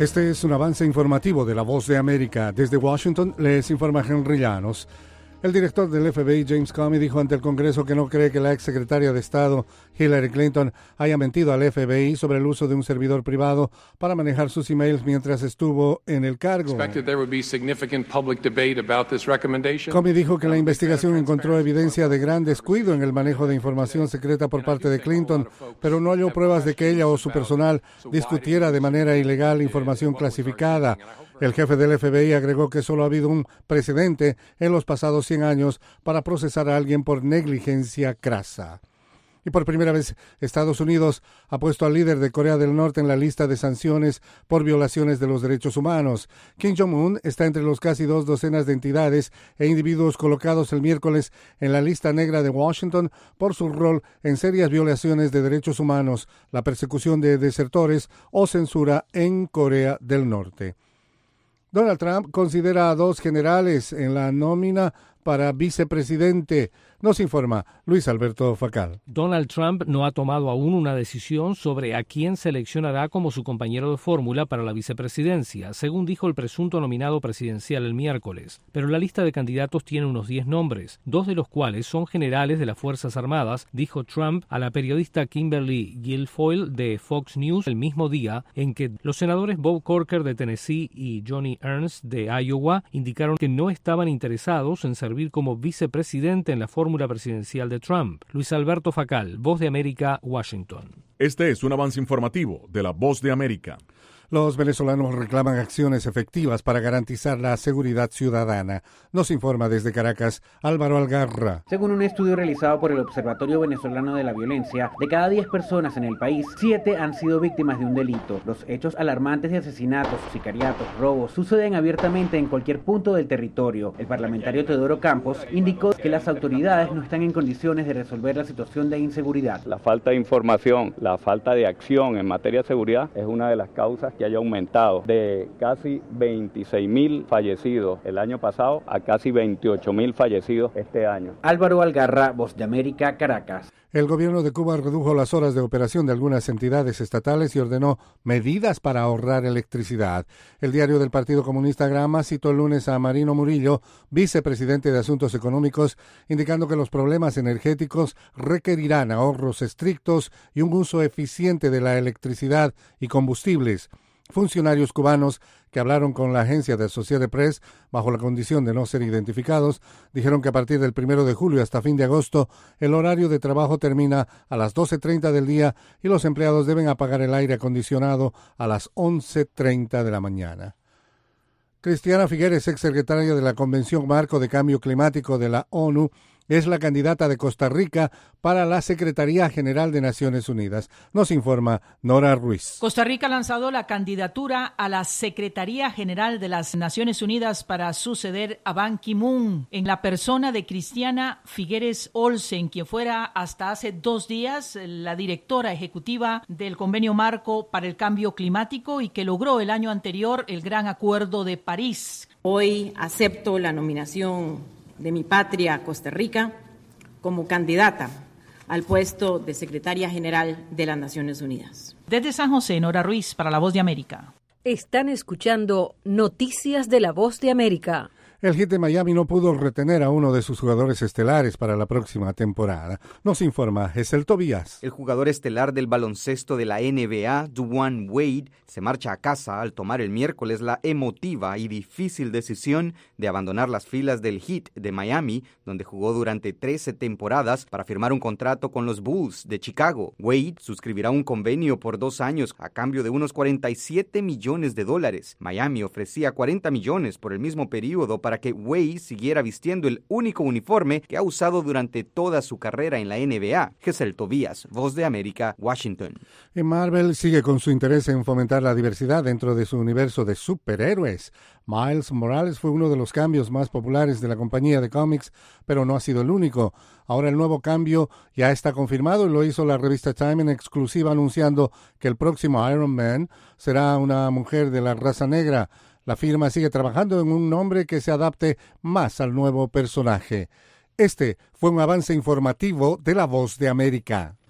Este es un avance informativo de La Voz de América. Desde Washington les informa Henry Llanos. El director del FBI, James Comey, dijo ante el Congreso que no cree que la exsecretaria de Estado, Hillary Clinton, haya mentido al FBI sobre el uso de un servidor privado para manejar sus emails mientras estuvo en el cargo. Comey dijo que la investigación encontró evidencia de gran descuido en el manejo de información secreta por parte de Clinton, pero no halló pruebas de que ella o su personal discutiera de manera ilegal información clasificada. El jefe del FBI agregó que solo ha habido un precedente en los pasados 100 años para procesar a alguien por negligencia crasa. Y por primera vez, Estados Unidos ha puesto al líder de Corea del Norte en la lista de sanciones por violaciones de los derechos humanos. Kim Jong-un está entre los casi 2 docenas de entidades e individuos colocados el miércoles en la lista negra de Washington por su rol en serias violaciones de derechos humanos, la persecución de desertores o censura en Corea del Norte. Donald Trump considera a 2 generales en la nómina para vicepresidente. Nos informa Luis Alberto Facal. Donald Trump no ha tomado aún una decisión sobre a quién seleccionará como su compañero de fórmula para la vicepresidencia, según dijo el presunto nominado presidencial el miércoles. Pero la lista de candidatos tiene unos 10 nombres, 2 de los cuales son generales de las Fuerzas Armadas, dijo Trump a la periodista Kimberly Guilfoyle de Fox News el mismo día en que los senadores Bob Corker de Tennessee y Johnny Ernst de Iowa indicaron que no estaban interesados en servir como vicepresidente en la fórmula presidencial de Trump. Luis Alberto Facal, Voz de América, Washington. Este es un avance informativo de La Voz de América. Los venezolanos reclaman acciones efectivas para garantizar la seguridad ciudadana. Nos informa desde Caracas Álvaro Algarra. Según un estudio realizado por el Observatorio Venezolano de la Violencia, de cada 10 personas en el país, 7 han sido víctimas de un delito. Los hechos alarmantes de asesinatos, sicariatos, robos suceden abiertamente en cualquier punto del territorio. El parlamentario Teodoro Campos indicó que las autoridades no están en condiciones de resolver la situación de inseguridad. La falta de información, la falta de acción en materia de seguridad es una de las causas que haya aumentado de casi 26.000 fallecidos el año pasado a casi 28.000 fallecidos este año. Álvaro Algarra, Voz de América, Caracas. El gobierno de Cuba redujo las horas de operación de algunas entidades estatales y ordenó medidas para ahorrar electricidad. El diario del Partido Comunista Grama citó el lunes a Marino Murillo, vicepresidente de Asuntos Económicos, indicando que los problemas energéticos requerirán ahorros estrictos y un uso eficiente de la electricidad y combustibles. Funcionarios cubanos que hablaron con la agencia de Associated Press bajo la condición de no ser identificados dijeron que a partir del 1 de julio hasta fin de agosto el horario de trabajo termina a las 12:30 del día y los empleados deben apagar el aire acondicionado a las 11:30 de la mañana. Cristiana Figueres, exsecretaria de la Convención Marco de Cambio Climático de la ONU, es la candidata de Costa Rica para la Secretaría General de Naciones Unidas. Nos informa Nora Ruiz. Costa Rica ha lanzado la candidatura a la Secretaría General de las Naciones Unidas para suceder a Ban Ki-moon en la persona de Cristiana Figueres Olsen, quien fuera hasta hace 2 días la directora ejecutiva del Convenio Marco para el Cambio Climático y que logró el año anterior el Gran Acuerdo de París. Hoy acepto la nominación de mi patria, Costa Rica, como candidata al puesto de Secretaria General de las Naciones Unidas. Desde San José, Nora Ruiz, para La Voz de América. Están escuchando Noticias de La Voz de América. El Heat de Miami no pudo retener a uno de sus jugadores estelares para la próxima temporada. Nos informa Gesel Tobías. El jugador estelar del baloncesto de la NBA, Dwyane Wade, se marcha a casa al tomar el miércoles la emotiva y difícil decisión de abandonar las filas del Heat de Miami, donde jugó durante 13 temporadas para firmar un contrato con los Bulls de Chicago. Wade suscribirá un convenio por 2 años a cambio de unos $47 millones. Miami ofrecía $40 millones por el mismo periodo para que Wade siguiera vistiendo el único uniforme que ha usado durante toda su carrera en la NBA. Gesel Tobías, Voz de América, Washington. Y Marvel sigue con su interés en fomentar la diversidad dentro de su universo de superhéroes. Miles Morales fue uno de los cambios más populares de la compañía de cómics, pero no ha sido el único. Ahora el nuevo cambio ya está confirmado y lo hizo la revista Time en exclusiva anunciando que el próximo Iron Man será una mujer de la raza negra. La firma sigue trabajando en un nombre que se adapte más al nuevo personaje. Este fue un avance informativo de La Voz de América.